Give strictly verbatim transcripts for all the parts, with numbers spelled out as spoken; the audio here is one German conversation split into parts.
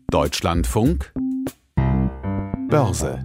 Deutschlandfunk Börse.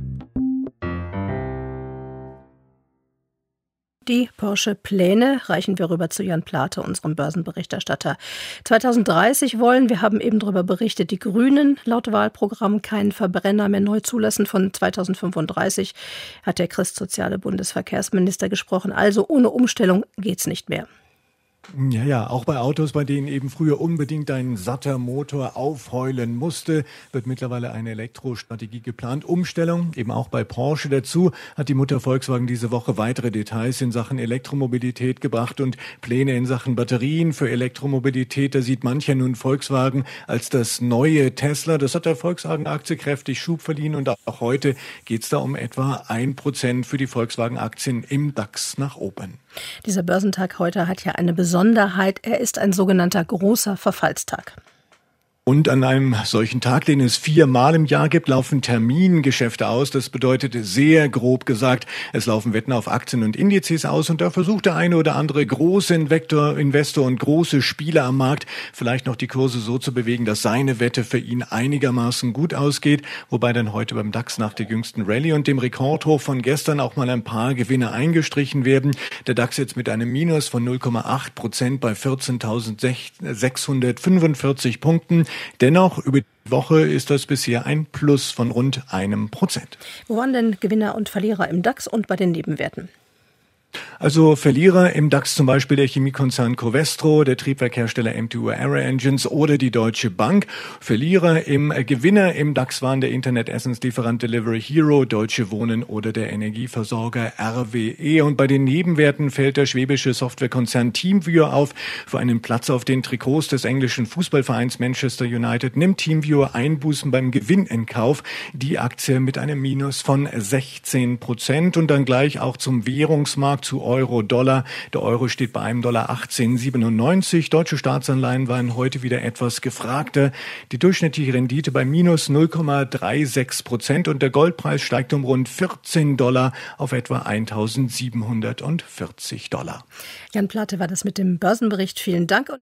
Die Porsche-Pläne reichen wir rüber zu Jan Plate, unserem Börsenberichterstatter. zwanzig dreißig wollen, wir haben eben darüber berichtet, die Grünen laut Wahlprogramm keinen Verbrenner mehr neu zulassen. Von zweitausendfünfunddreißig hat der christsoziale Bundesverkehrsminister gesprochen. Also ohne Umstellung geht's nicht mehr. Ja, ja, auch bei Autos, bei denen eben früher unbedingt ein satter Motor aufheulen musste, wird mittlerweile eine Elektrostrategie geplant. Umstellung, eben auch bei Porsche. Dazu hat die Mutter Volkswagen diese Woche weitere Details in Sachen Elektromobilität gebracht und Pläne in Sachen Batterien für Elektromobilität. Da sieht mancher nun Volkswagen als das neue Tesla. Das hat der Volkswagen-Aktie kräftig Schub verliehen und auch heute geht es da um etwa ein Prozent für die Volkswagen-Aktien im DAX nach oben. Dieser Börsentag heute hat ja eine Besonderheit. Er ist ein sogenannter großer Verfallstag. Und an einem solchen Tag, den es viermal im Jahr gibt, laufen Termingeschäfte aus. Das bedeutet sehr grob gesagt, es laufen Wetten auf Aktien und Indizes aus. Und da versucht der eine oder andere große Investor, Investor und große Spieler am Markt vielleicht noch die Kurse so zu bewegen, dass seine Wette für ihn einigermaßen gut ausgeht. Wobei dann heute beim DAX nach der jüngsten Rallye und dem Rekordhoch von gestern auch mal ein paar Gewinne eingestrichen werden. Der DAX jetzt mit einem Minus von null Komma acht Prozent bei vierzehntausendsechshundertfünfundvierzig Punkten. Dennoch, über die Woche ist das bisher ein Plus von rund einem Prozent. Wo waren denn Gewinner und Verlierer im DAX und bei den Nebenwerten? Also Verlierer im DAX zum Beispiel der Chemiekonzern Covestro, der Triebwerkhersteller M T U Aero Engines oder die Deutsche Bank. Verlierer im äh, Gewinner im DAX waren der Internet-Essenslieferant Delivery Hero, Deutsche Wohnen oder der Energieversorger R W E. Und bei den Nebenwerten fällt der schwäbische Softwarekonzern TeamViewer auf. Für einen Platz auf den Trikots des englischen Fußballvereins Manchester United nimmt TeamViewer Einbußen beim Gewinn in Kauf. Die Aktie mit einem Minus von sechzehn Prozent und dann gleich auch zum Währungsmarkt zu Euro-Dollar. Der Euro steht bei einem Dollar achtzehn Komma siebenundneunzig. Deutsche Staatsanleihen waren heute wieder etwas gefragter. Die durchschnittliche Rendite bei minus null Komma sechsunddreißig Prozent und der Goldpreis steigt um rund vierzehn Dollar auf etwa eintausendsiebenhundertvierzig Dollar. Jan Plate war das mit dem Börsenbericht. Vielen Dank.